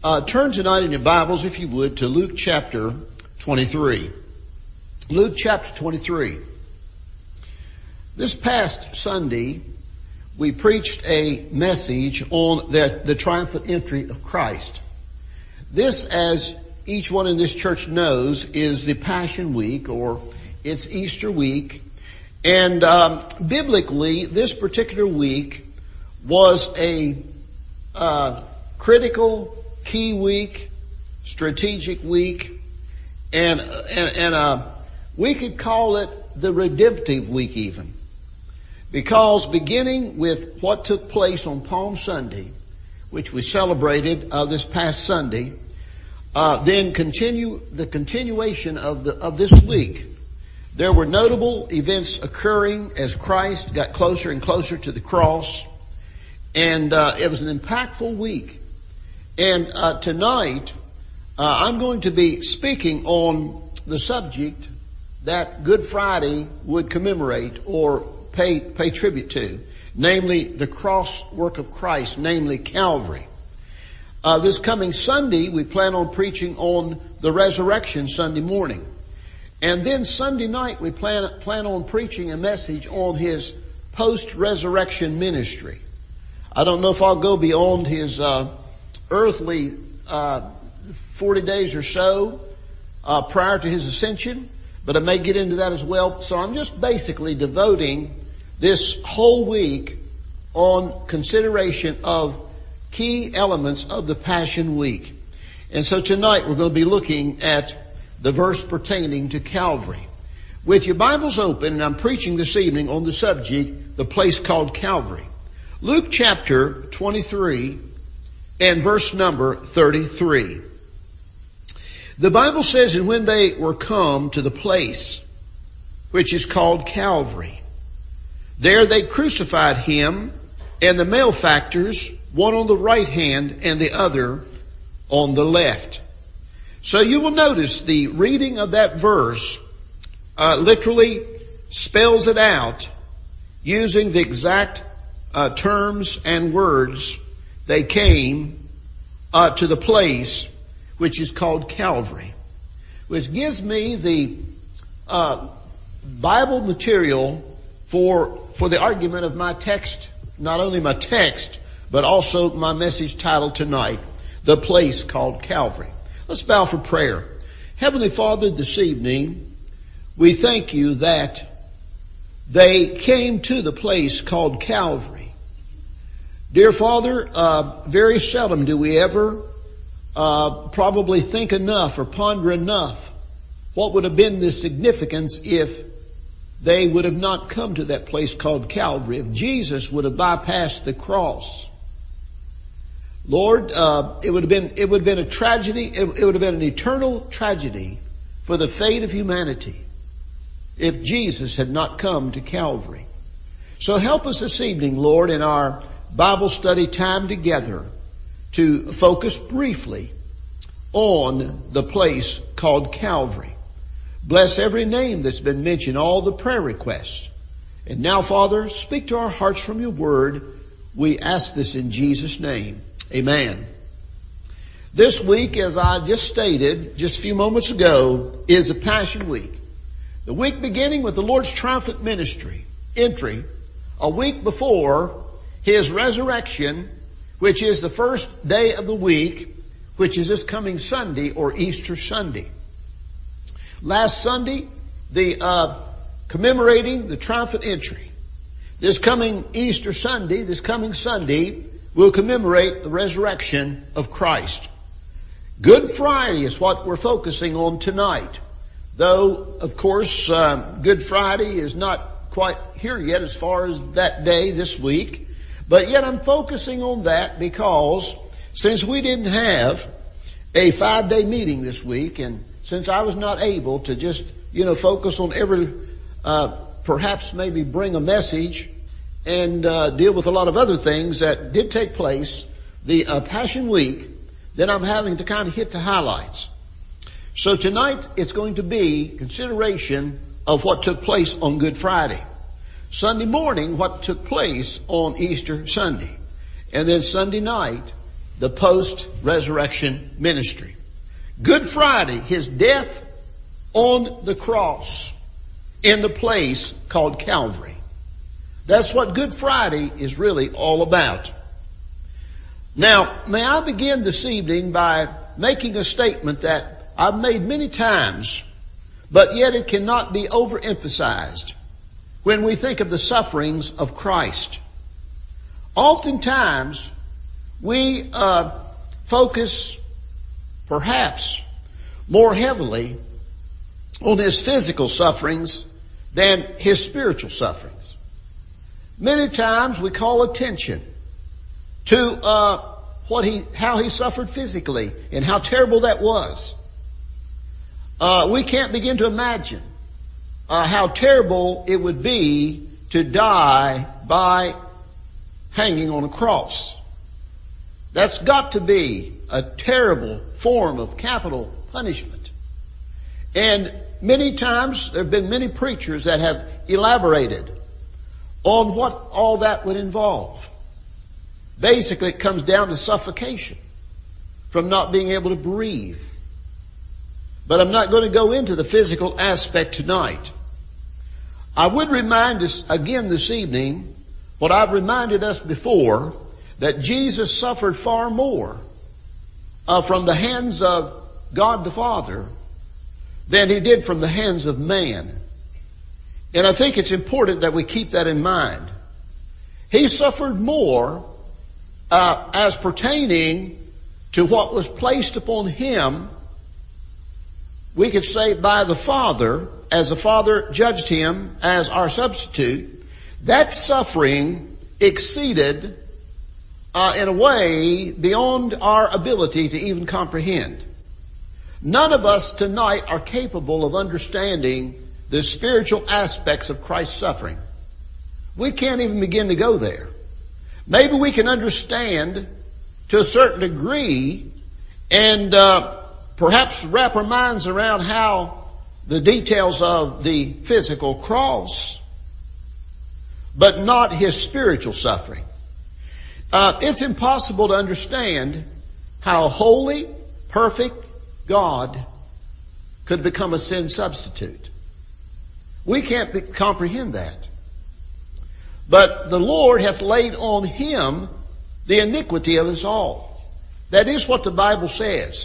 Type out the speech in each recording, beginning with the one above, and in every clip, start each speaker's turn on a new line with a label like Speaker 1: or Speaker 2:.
Speaker 1: Turn tonight in your Bibles, if you would, to Luke chapter 23. Luke chapter 23. This past Sunday, we preached a message on the triumphant entry of Christ. This, as each one in this church knows, is the Passion Week, or it's Easter week. And biblically, this particular week was a critical, key week, strategic week, and we could call it the redemptive week even. Because beginning with what took place on Palm Sunday, which we celebrated this past Sunday, then the continuation of this week. There were notable events occurring as Christ got closer and closer to the cross, and it was an impactful week. And tonight, I'm going to be speaking on the subject that Good Friday would commemorate or pay tribute to, namely the cross work of Christ, namely Calvary. This coming Sunday, we plan on preaching on the resurrection Sunday morning. And then Sunday night, we plan on preaching a message on his post-resurrection ministry. I don't know if I'll go beyond his earthly 40 days or so prior to his ascension, but I may get into that as well. So I'm just basically devoting this whole week on consideration of key elements of the Passion Week. And so tonight we're going to be looking at the verse pertaining to Calvary. With your Bibles open, and I'm preaching this evening on the subject, the place called Calvary. Luke chapter 23 and verse number 33. The Bible says, and when they were come to the place which is called Calvary, there they crucified him and the malefactors, one on the right hand and the other on the left. So you will notice the reading of that verse literally spells it out using the exact terms and words. They came to the place which is called Calvary, which gives me the Bible material for the argument of my text, not only my text, but also my message title tonight, the place called Calvary. Let's bow for prayer. Heavenly Father, this evening, we thank you that they came to the place called Calvary. Dear Father, very seldom do we ever probably think enough or ponder enough what would have been the significance if they would have not come to that place called Calvary, if Jesus would have bypassed the cross. Lord, it would have been a tragedy. It would have been an eternal tragedy for the fate of humanity if Jesus had not come to Calvary. So help us this evening, Lord, in our Bible study time together to focus briefly on the place called Calvary. Bless every name that's been mentioned, all the prayer requests. And now, Father, speak to our hearts from your word. We ask this in Jesus' name. Amen. This week, as I just stated just a few moments ago, is a Passion Week. The week beginning with the Lord's triumphant ministry, entry, a week before his resurrection, which is the first day of the week, which is this coming Sunday or Easter Sunday. Last Sunday, commemorating the triumphant entry. This coming Easter Sunday, we'll commemorate the resurrection of Christ. Good Friday is what we're focusing on tonight. Though, of course, Good Friday is not quite here yet as far as that day this week. But yet I'm focusing on that because since we didn't have a 5-day meeting this week, and since I was not able to just, focus on perhaps maybe bring a message and deal with a lot of other things that did take place, the Passion Week, then I'm having to kind of hit the highlights. So tonight it's going to be consideration of what took place on Good Friday. Sunday morning, what took place on Easter Sunday. And then Sunday night, the post-resurrection ministry. Good Friday, his death on the cross in the place called Calvary. That's what Good Friday is really all about. Now, may I begin this evening by making a statement that I've made many times, but yet it cannot be overemphasized when we think of the sufferings of Christ. Oftentimes, we focus perhaps more heavily on his physical sufferings than his spiritual sufferings. Many times we call attention to how he suffered physically and how terrible that was. We can't begin to imagine how terrible it would be to die by hanging on a cross. That's got to be a terrible form of capital punishment. And many times there have been many preachers that have elaborated on what all that would involve. Basically, it comes down to suffocation from not being able to breathe. But I'm not going to go into the physical aspect tonight. I would remind us again this evening what I've reminded us before, that Jesus suffered far more from the hands of God the Father than he did from the hands of man. And I think it's important that we keep that in mind. He suffered more as pertaining to what was placed upon him, we could say by the Father, as the Father judged him as our substitute. That suffering exceeded in a way beyond our ability to even comprehend. None of us tonight are capable of understanding the spiritual aspects of Christ's suffering. We can't even begin to go there. Maybe we can understand to a certain degree and perhaps wrap our minds around how the details of the physical cross, but not his spiritual suffering. It's impossible to understand how holy, perfect God could become a sin substitute. We can't comprehend that. But the Lord hath laid on him the iniquity of us all. That is what the Bible says.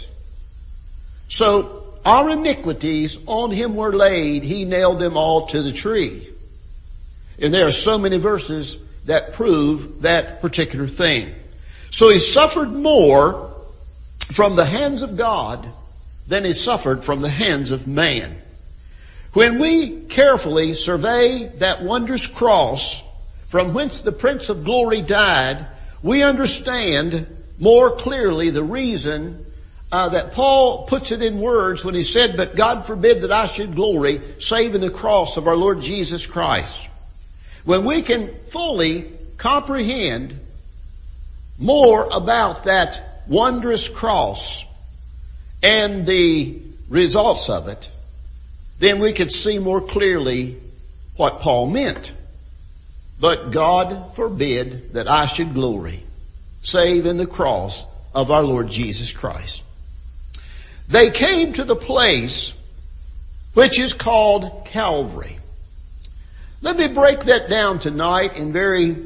Speaker 1: So our iniquities on him were laid. He nailed them all to the tree. And there are so many verses that prove that particular thing. So he suffered more from the hands of God than he suffered from the hands of man. When we carefully survey that wondrous cross from whence the Prince of Glory died, we understand more clearly the reason that Paul puts it in words when he said, "But God forbid that I should glory, save in the cross of our Lord Jesus Christ." When we can fully comprehend more about that wondrous cross and the results of it, then we could see more clearly what Paul meant. But God forbid that I should glory, save in the cross of our Lord Jesus Christ. They came to the place which is called Calvary. Let me break that down tonight in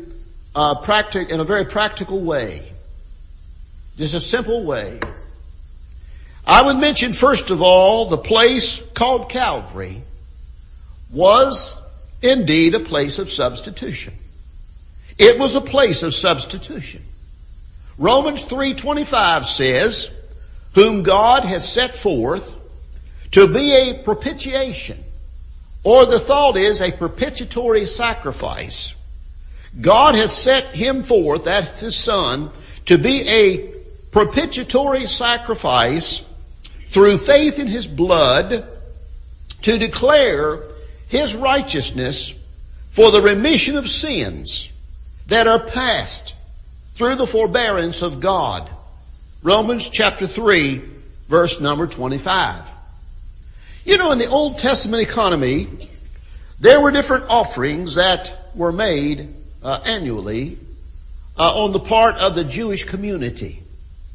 Speaker 1: a very practical way. Just a simple way. I would mention first of all, the place called Calvary was indeed a place of substitution. It was a place of substitution. Romans 3:25 says, "Whom God has set forth to be a propitiation," or the thought is a propitiatory sacrifice. God has set him forth, that's his Son, to be a propitiatory sacrifice through faith in his blood, to declare his righteousness for the remission of sins that are past through the forbearance of God. Romans chapter 3, verse number 25. You know, in the Old Testament economy, there were different offerings that were made annually on the part of the Jewish community.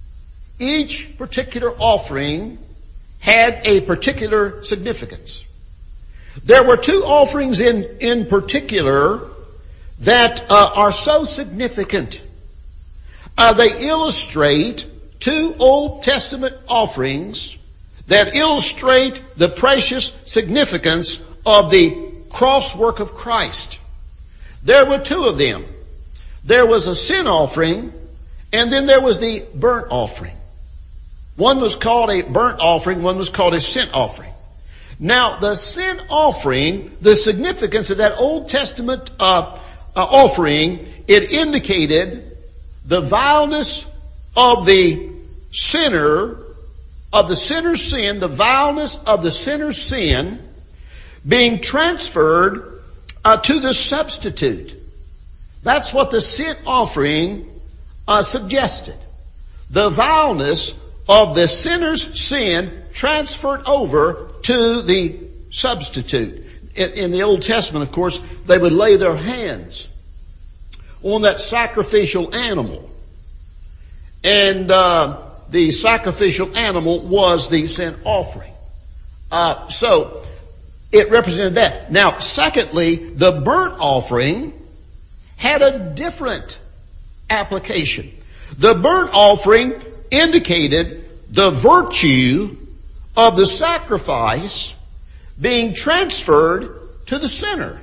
Speaker 1: each particular offering had a particular significance. There were two offerings in particular that are so significant. They illustrate two Old Testament offerings that illustrate the precious significance of the cross work of Christ. There were two of them. There was a sin offering, and then there was the burnt offering. One was called a burnt offering, one was called a sin offering. Now, the sin offering, the significance of that Old Testament offering, it indicated the vileness of the sinner, of the sinner's sin, the vileness of the sinner's sin being transferred to the substitute. That's what the sin offering suggested. The vileness of the sinner's sin transferred over to the substitute. In the Old Testament, of course, they would lay their hands on that sacrificial animal. And the sacrificial animal was the sin offering. So it represented that. Now, secondly, the burnt offering had a different application. The burnt offering indicated the virtue of the sacrifice being transferred to the sinner.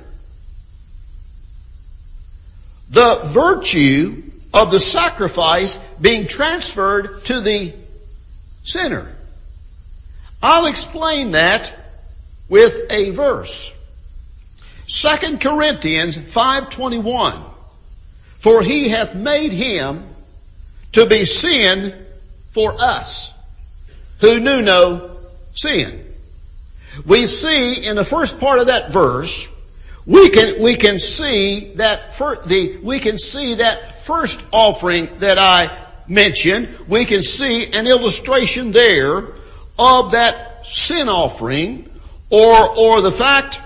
Speaker 1: The virtue of the sacrifice being transferred to the sinner. I'll explain that with a verse. 2 Corinthians 5:21. For he hath made him to be sin for us, who knew no sin. We see in the first part of that verse, we can see that first offering that I mentioned. We can see an illustration there of that sin offering, or the fact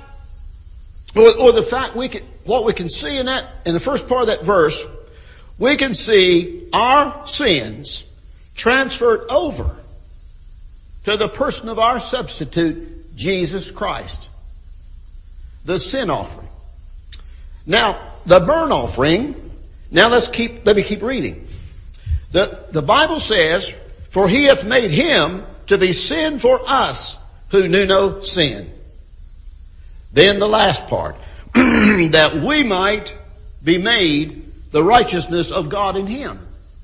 Speaker 1: what we can see in the first part of that verse, we can see our sins transferred over to the person of our substitute, Jesus Christ. The sin offering. Now, the burnt offering, now let me keep reading. The Bible says, for he hath made him to be sin for us who knew no sin. Then the last part, that we might be made the righteousness of God in him.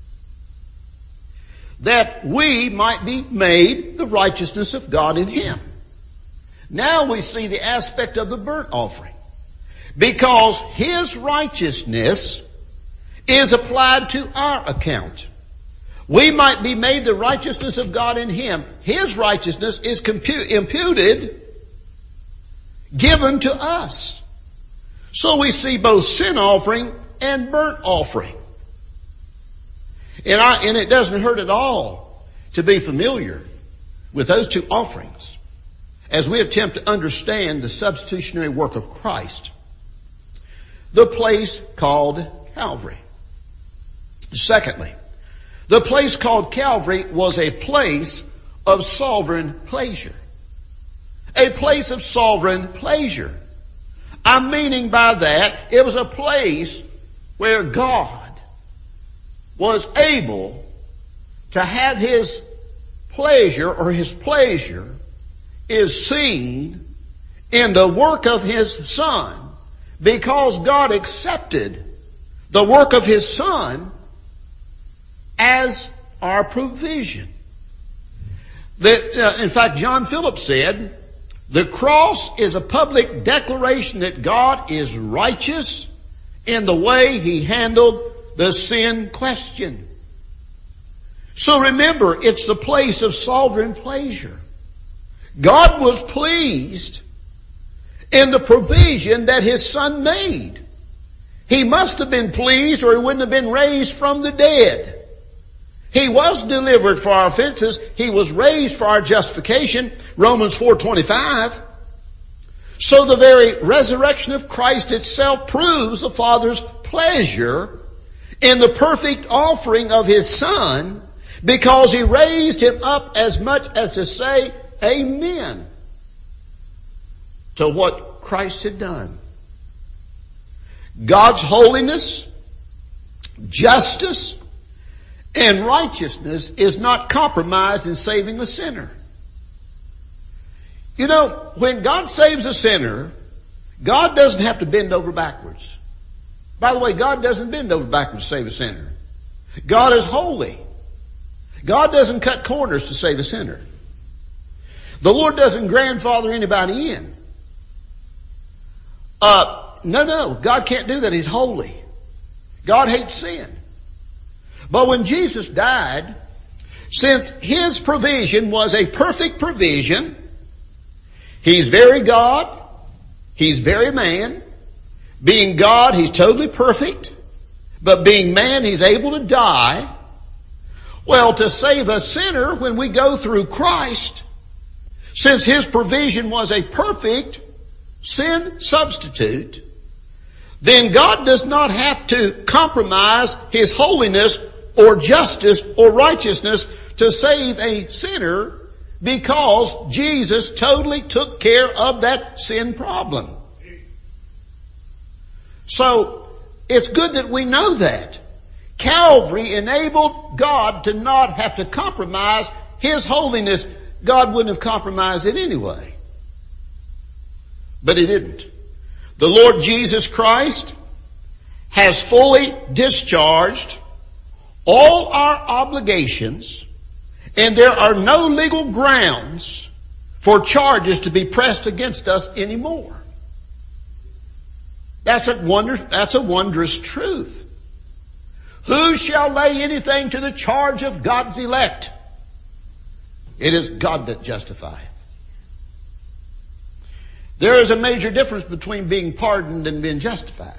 Speaker 1: That we might be made the righteousness of God in him. Now we see the aspect of the burnt offering. Because his righteousness is applied to our account. We might be made the righteousness of God in him. His righteousness is imputed, given to us. So we see both sin offering and burnt offering. And it doesn't hurt at all to be familiar with those two offerings as we attempt to understand the substitutionary work of Christ. The place called Calvary. Secondly, the place called Calvary was a place of sovereign pleasure. A place of sovereign pleasure. I'm meaning by that, it was a place where God was able to have his pleasure, or his pleasure is seen in the work of his Son, because God accepted the work of his Son as our provision. In fact, John Phillips said, the cross is a public declaration that God is righteous in the way he handled the sin question. So remember, it's the place of sovereign pleasure. God was pleased in the provision that his Son made. He must have been pleased, or he wouldn't have been raised from the dead. He was delivered for our offenses. He was raised for our justification. Romans 4:25. So the very resurrection of Christ itself proves the Father's pleasure in the perfect offering of his Son, because he raised him up as much as to say amen to what Christ had done. God's holiness, justice, and righteousness is not compromised in saving a sinner. You know, when God saves a sinner, God doesn't have to bend over backwards. By the way, God doesn't bend over backwards to save a sinner. God is holy. God doesn't cut corners to save a sinner. The Lord doesn't grandfather anybody in. No, God can't do that. He's holy. God hates sin. But when Jesus died, since his provision was a perfect provision, he's very God, he's very man. Being God, he's totally perfect. But being man, he's able to die. Well, to save a sinner when we go through Christ, since his provision was a perfect sin substitute, then God does not have to compromise his holiness or justice or righteousness to save a sinner, because Jesus totally took care of that sin problem. So it's good that we know that. Calvary enabled God to not have to compromise his holiness. God wouldn't have compromised it anyway. But he didn't. The Lord Jesus Christ has fully discharged all our obligations, and there are no legal grounds for charges to be pressed against us anymore. That's a wondrous truth. Who shall lay anything to the charge of God's elect? It is God that justifieth. There is a major difference between being pardoned and being justified.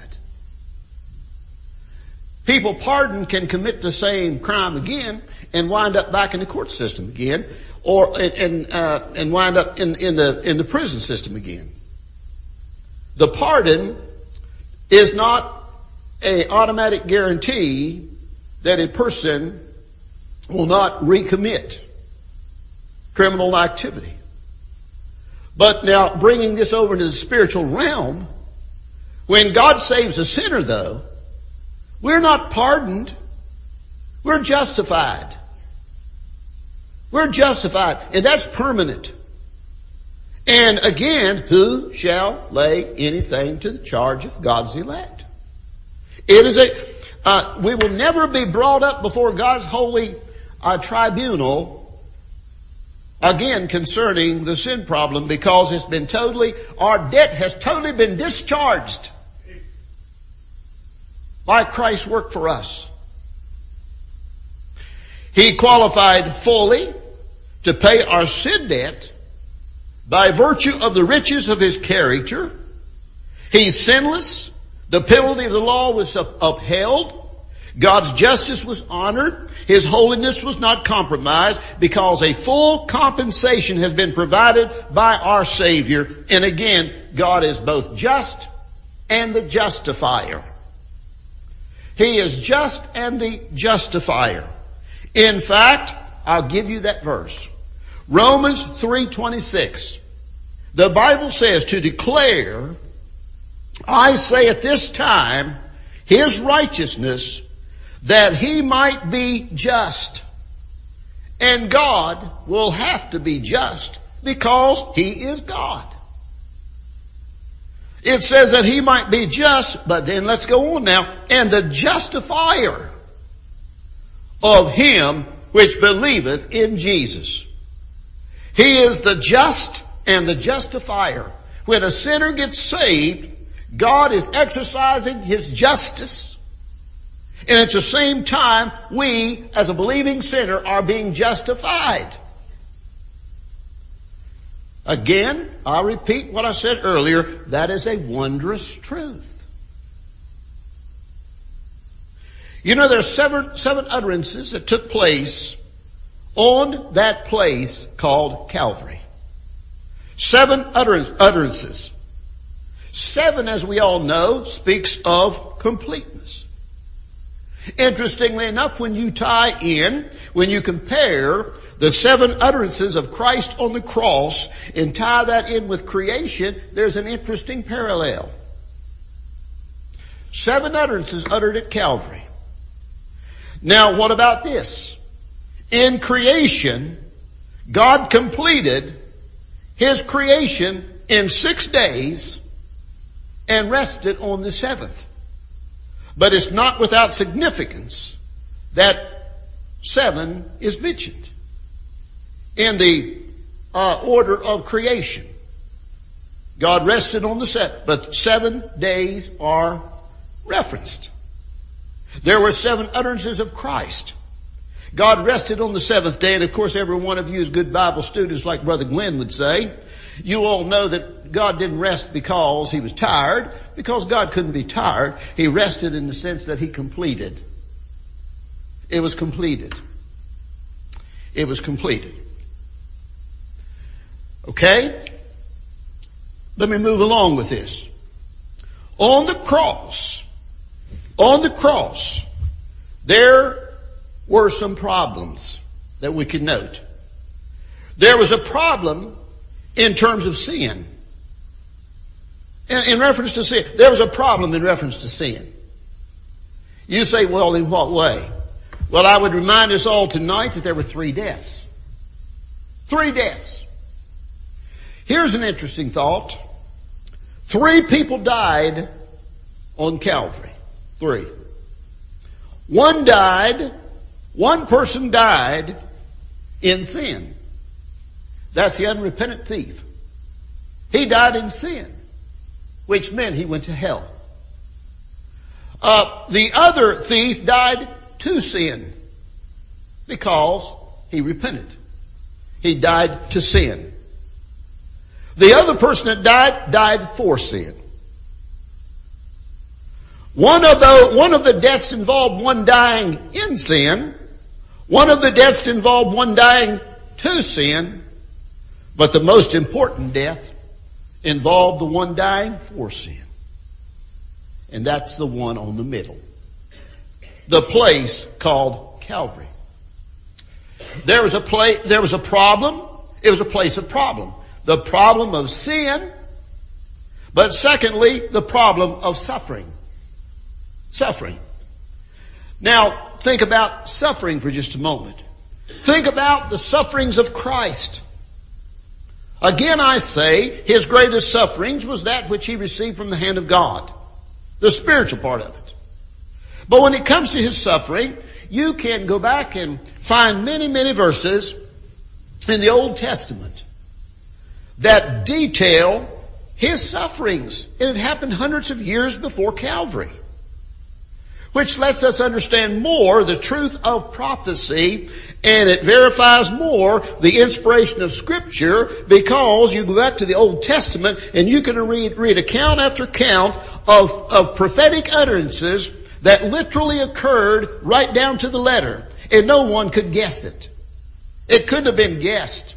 Speaker 1: People pardoned can commit the same crime again and wind up back in the court system again, or and wind up in the prison system again. The pardon is not an automatic guarantee that a person will not recommit criminal activity. But now, bringing this over into the spiritual realm, when God saves a sinner, though, we're not pardoned. We're justified. We're justified. And that's permanent. And again, who shall lay anything to the charge of God's elect? It is we will never be brought up before God's holy tribunal again concerning the sin problem, because it's been our debt has totally been discharged by Christ's work for us. He qualified fully to pay our sin debt by virtue of the riches of his character. He's sinless. The penalty of the law was upheld. God's justice was honored. His holiness was not compromised, because a full compensation has been provided by our Savior. And again, God is both just and the justifier. He is just and the justifier. In fact, I'll give you that verse. Romans 3:26. The Bible says to declare, I say at this time, his righteousness, that he might be just. And God will have to be just because he is God. It says that he might be just, but then let's go on now. And the justifier of him which believeth in Jesus. He is the just and the justifier. When a sinner gets saved, God is exercising his justice. And at the same time, we, as a believing sinner, are being justified. Again, I'll repeat what I said earlier. That is a wondrous truth. You know, there's seven utterances that took place on that place called Calvary. 7 utterances. 7, as we all know, speaks of completeness. Interestingly enough, when you compare the 7 utterances of Christ on the cross and tie that in with creation, there's an interesting parallel. 7 utterances uttered at Calvary. Now, what about this? In creation, God completed His creation in 6 days and rested on the 7th. But it's not without significance that 7 is mentioned in the order of creation. God rested on the 7th, but 7 days are referenced. There were 7 utterances of Christ. God rested on the 7th day, and of course every one of you is good Bible students like Brother Glenn would say. You all know that God didn't rest because He was tired, because God couldn't be tired. He rested in the sense that He completed. It was completed. It was completed. Okay? Let me move along with this. On the cross, there were some problems that we could note. There was a problem in terms of sin. In reference to sin. There was a problem in reference to sin. You say, well, in what way? Well, I would remind us all tonight that there were 3 deaths. 3 deaths. Here's an interesting thought. 3 people died on Calvary. 3. One person died in sin. That's the unrepentant thief. He died in sin, which meant he went to hell. The other thief died to sin because he repented. He died to sin. The other person that died for sin. One of the deaths involved one dying in sin. One of the deaths involved one dying to sin. But the most important death involved the one dying for sin. And that's the one on the middle. The place called Calvary. There was a problem. It was a place of problem. The problem of sin. But secondly, the problem of suffering. Suffering. Now, think about suffering for just a moment. Think about the sufferings of Christ. Again, I say, His greatest sufferings was that which He received from the hand of God. The spiritual part of it. But when it comes to His suffering, you can go back and find many, many verses in the Old Testament that detail His sufferings. And it happened hundreds of years before Calvary. Which lets us understand more the truth of prophecy, and it verifies more the inspiration of Scripture, because you go back to the Old Testament and you can read account after account of prophetic utterances that literally occurred right down to the letter, and no one could guess it. It couldn't have been guessed.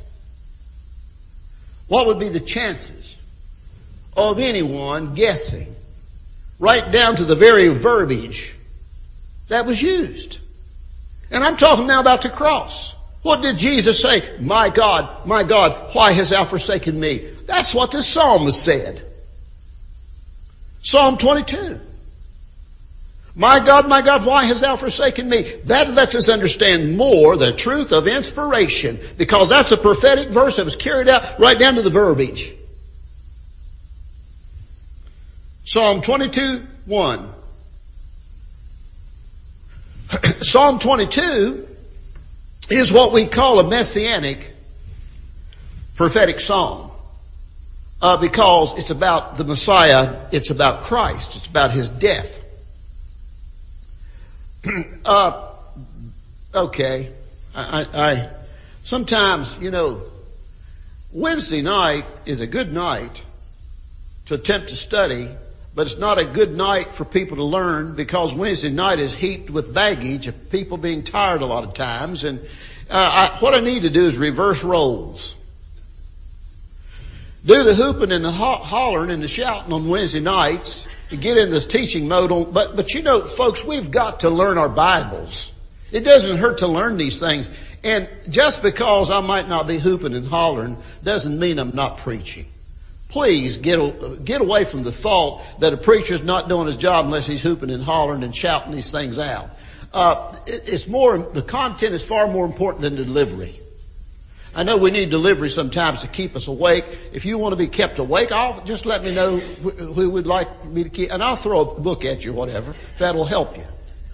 Speaker 1: What would be the chances of anyone guessing right down to the very verbiage that was used? And I'm talking now about the cross. What did Jesus say? My God, why hast thou forsaken me? That's what the psalmist said. Psalm 22. My God, why hast thou forsaken me? That lets us understand more the truth of inspiration, because that's a prophetic verse that was carried out right down to the verbiage. Psalm 22:1. Psalm 22 is what we call a messianic prophetic psalm, because it's about the Messiah, it's about Christ, it's about His death. Okay, I sometimes, Wednesday night is a good night to attempt to study, but it's not a good night for people to learn, because Wednesday night is heaped with baggage of people being tired a lot of times. And what I need to do is reverse roles. Do the hooping and the hollering and the shouting on Wednesday nights, get in this teaching mode. But you know, folks, we've got to learn our Bibles. It doesn't hurt to learn these things. And just because I might not be hooping and hollering doesn't mean I'm not preaching. Please get away from the thought that a preacher's not doing his job unless he's hooping and hollering and shouting these things out. The content is far more important than the delivery. I know we need delivery sometimes to keep us awake. If you want to be kept awake, just let me know who would like me to keep, and I'll throw a book at you or whatever. That'll help you.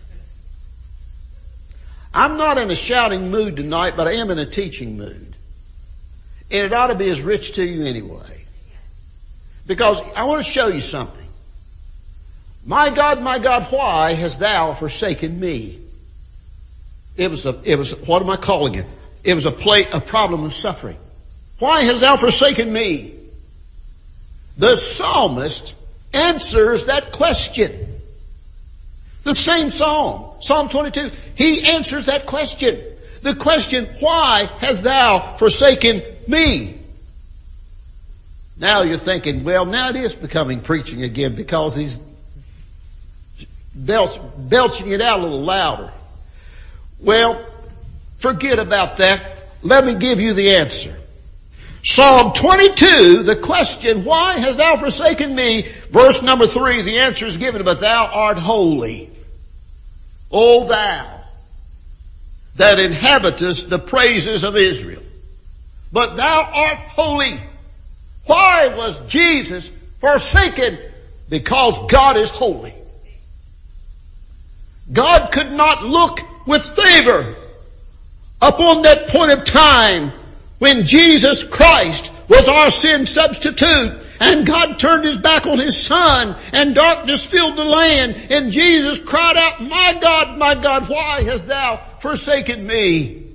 Speaker 1: I'm not in a shouting mood tonight, but I am in a teaching mood. And it ought to be as rich to you anyway. Because I want to show you something. My God, why hast thou forsaken me? It was, what am I calling it? It was a problem of suffering. Why hast thou forsaken me? The psalmist answers that question. The same psalm, Psalm 22, he answers that question. The question, why hast thou forsaken me? Now you're thinking, well, now it is becoming preaching again because he's belching it out a little louder. Well, forget about that. Let me give you the answer. Psalm 22, the question, why hast thou forsaken me? Verse number 3, the answer is given, but thou art holy. O thou that inhabitest the praises of Israel. But thou art holy. Why was Jesus forsaken? Because God is holy. God could not look with favor upon that point of time when Jesus Christ was our sin substitute, and God turned his back on his Son, and darkness filled the land, and Jesus cried out, my God, why hast thou forsaken me?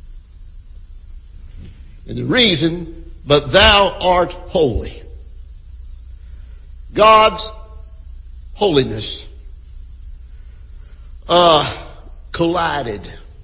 Speaker 1: And the reason, but thou art holy. God's holiness collided.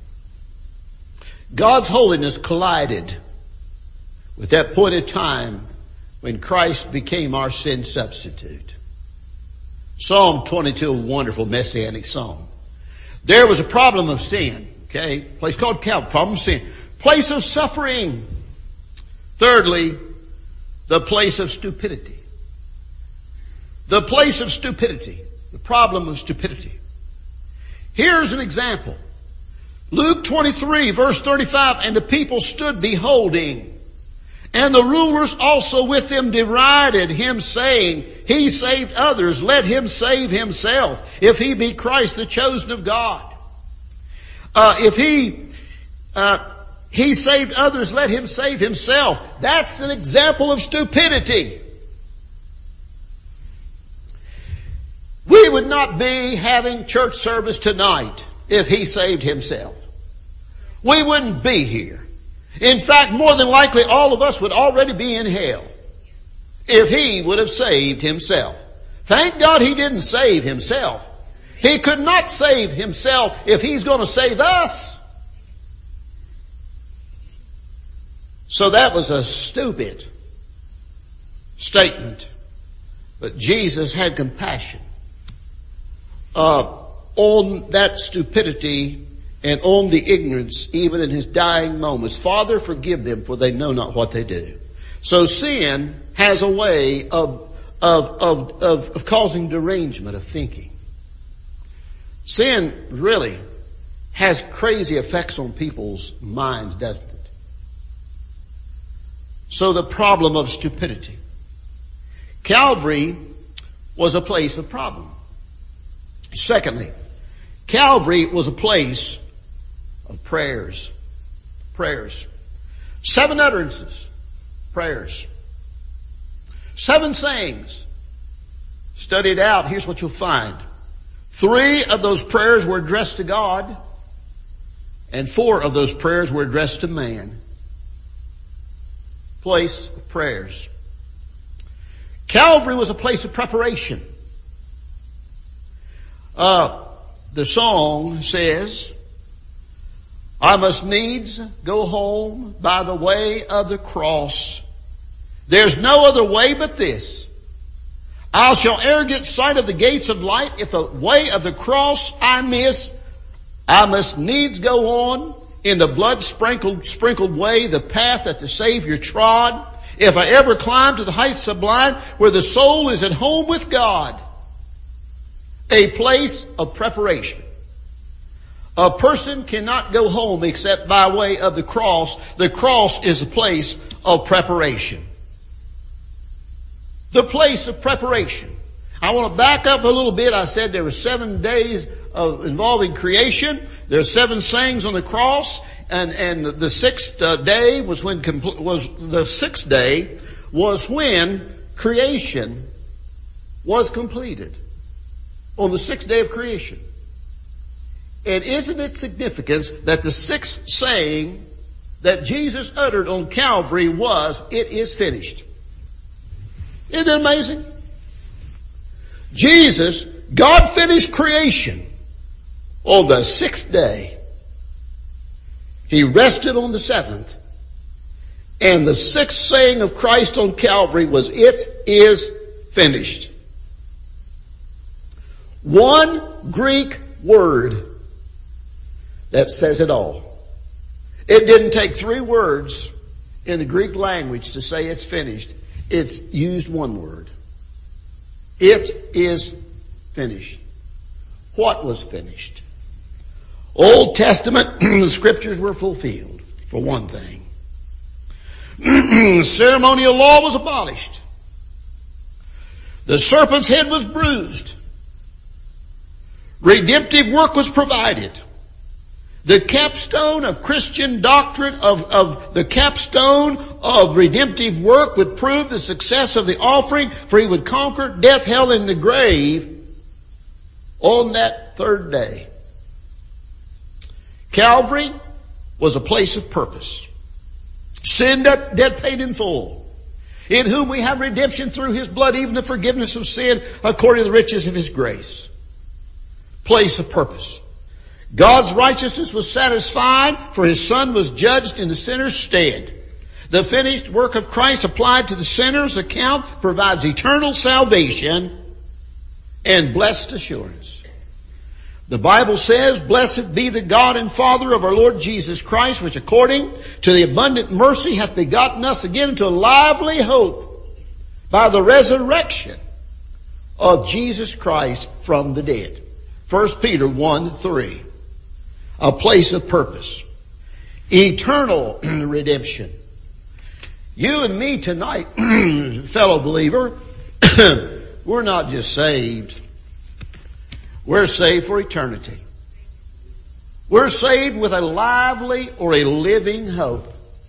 Speaker 1: God's holiness collided with that point in time when Christ became our sin substitute. Psalm 22, a wonderful messianic psalm. There was a problem of sin, okay? Place called Calvary, problem of sin. Place of suffering. Thirdly, the place of stupidity. The place of stupidity. The problem of stupidity. Here's an example. Luke 23, verse 35, and the people stood beholding. And the rulers also with him derided him, saying, he saved others, let him save himself, if he be Christ, the chosen of God. If he saved others, let him save himself. That's an example of stupidity. We would not be having church service tonight if he saved himself. We wouldn't be here. In fact, more than likely, all of us would already be in hell if he would have saved himself. Thank God he didn't save himself. He could not save himself if he's going to save us. So that was a stupid statement. But Jesus had compassion on that stupidity and on the ignorance, even in his dying moments. Father, forgive them, for they know not what they do. So sin has a way of causing derangement of thinking. Sin really has crazy effects on people's minds, doesn't it? So the problem of stupidity. Calvary was a place of problem. Secondly, Calvary was a place of prayers. Prayers. 7 utterances. Prayers. 7 sayings. Study it out. Here's what you'll find. 3 of those prayers were addressed to God, and 4 of those prayers were addressed to man. Place of prayers. Calvary was a place of preparation. The song says, I must needs go home by the way of the cross. There's no other way but this. I shall e'er get sight of the gates of light. If the way of the cross I miss, I must needs go on in the blood sprinkled way, the path that the Savior trod. If I ever climb to the heights sublime where the soul is at home with God, a place of preparation. A person cannot go home except by way of the cross. The cross is a place of preparation. The place of preparation. I want to back up a little bit. I said there were 7 days involving creation. There are 7 sayings on the cross, and the sixth day was when creation was completed. On the 6th day of creation. And isn't it significant that the 6th saying that Jesus uttered on Calvary was, "It is finished"? Isn't it amazing? God finished creation on the 6th day. He rested on the 7th. And the 6th saying of Christ on Calvary was, "It is finished." One Greek word that says it all. It didn't take 3 words in the Greek language to say it's finished. It's used one word. It is finished. What was finished? Old Testament, the scriptures were fulfilled, for one thing. Ceremonial law was abolished. The serpent's head was bruised. Redemptive work was provided. The capstone of Christian doctrine of the capstone of redemptive work would prove the success of the offering, for he would conquer death, hell, and the grave on that 3rd day. Calvary was a place of purpose. Sin debt paid in full. In whom we have redemption through his blood, even the forgiveness of sin according to the riches of his grace. Place of purpose. God's righteousness was satisfied, for his Son was judged in the sinner's stead. The finished work of Christ applied to the sinner's account provides eternal salvation and blessed assurance. The Bible says, "Blessed be the God and Father of our Lord Jesus Christ, which according to the abundant mercy hath begotten us again into a lively hope by the resurrection of Jesus Christ from the dead." 1 Peter 1:3. A place of purpose. Eternal redemption. You and me tonight, fellow believer, we're not just saved. We're saved for eternity. We're saved with a lively or a living hope.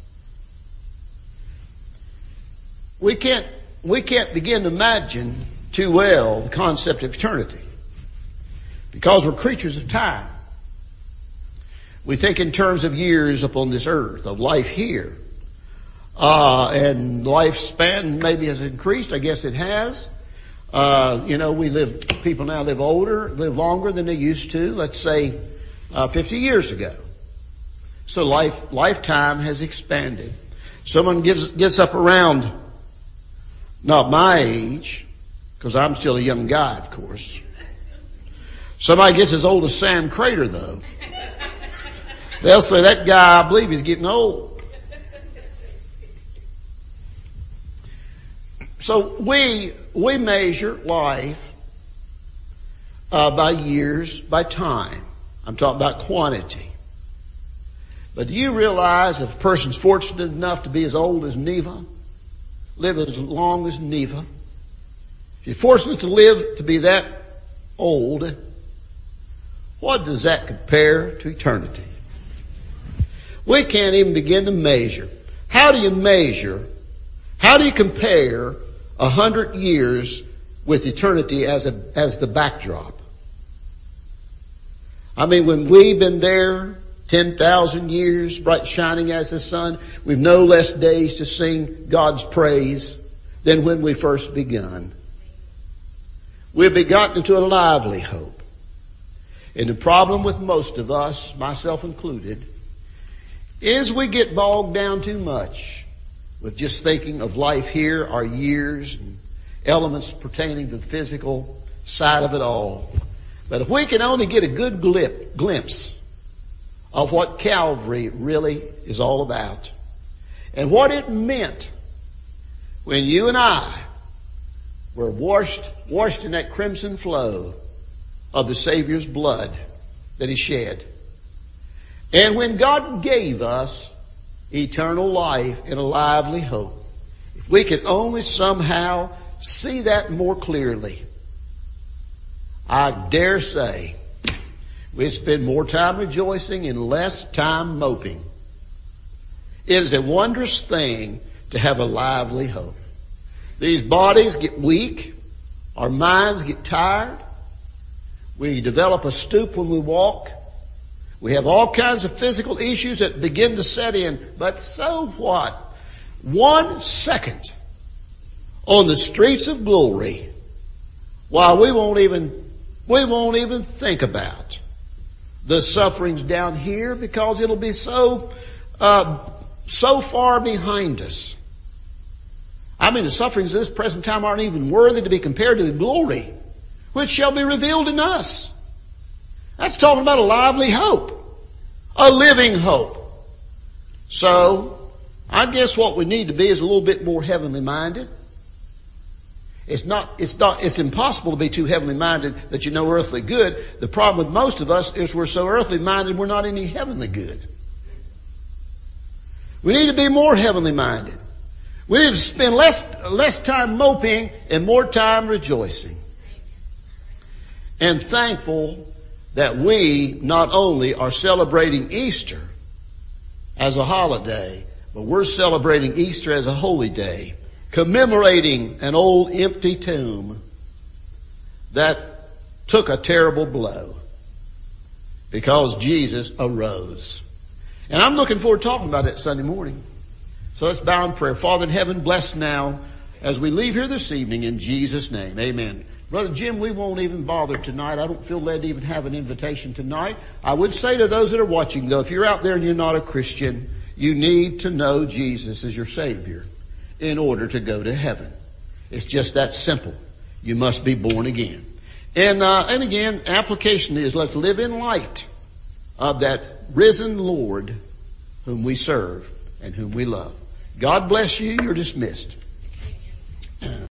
Speaker 1: We can't begin to imagine too well the concept of eternity, because we're creatures of time. We think in terms of years upon this earth, of life here. And lifespan maybe has increased. I guess it has. People now live live longer than they used to, let's say, 50 years ago. So lifetime has expanded. Someone gets up around, not my age, because I'm still a young guy, of course. Somebody gets as old as Sam Crater, though. They'll say, "That guy, I believe he's getting old." So we measure life by years, by time. I'm talking about quantity. But do you realize if a person's fortunate enough to be as old as Neva, live as long as Neva, if you're fortunate to live to be that old, what does that compare to eternity? We can't even begin to measure. How do you measure? How do you compare 100 years with eternity as the backdrop? I mean, when we've been there 10,000 years, bright shining as the sun, we've no less days to sing God's praise than when we first begun. We've begotten into a lively hope. And the problem with most of us, myself included, is we get bogged down too much with just thinking of life here, our years, elements pertaining to the physical side of it all. But if we can only get a good glimpse of what Calvary really is all about and what it meant when you and I were washed in that crimson flow of the Savior's blood that He shed. And when God gave us eternal life and a lively hope, if we could only somehow see that more clearly, I dare say we'd spend more time rejoicing and less time moping. It is a wondrous thing to have a lively hope. These bodies get weak. Our minds get tired. We develop a stoop when we walk. We have all kinds of physical issues that begin to set in. But so what? 1 second on the streets of glory, while we won't even think about the sufferings down here, because it'll be so far behind us. I mean, the sufferings of this present time aren't even worthy to be compared to the glory which shall be revealed in us. That's talking about a lively hope, a living hope. So, I guess what we need to be is a little bit more heavenly minded. It's impossible to be too heavenly minded that you know earthly good. The problem with most of us is we're so earthly minded we're not any heavenly good. We need to be more heavenly minded. We need to spend less time moping and more time rejoicing. And thankful that we not only are celebrating Easter as a holiday, but we're celebrating Easter as a holy day, commemorating an old empty tomb that took a terrible blow because Jesus arose. And I'm looking forward to talking about it Sunday morning. So let's bow in prayer. Father in heaven, bless now as we leave here this evening in Jesus' name. Amen. Brother Jim, we won't even bother tonight. I don't feel led to even have an invitation tonight. I would say to those that are watching, though, if you're out there and you're not a Christian, you need to know Jesus as your Savior in order to go to heaven. It's just that simple. You must be born again. And again, application is let's live in light of that risen Lord whom we serve and whom we love. God bless you. You're dismissed.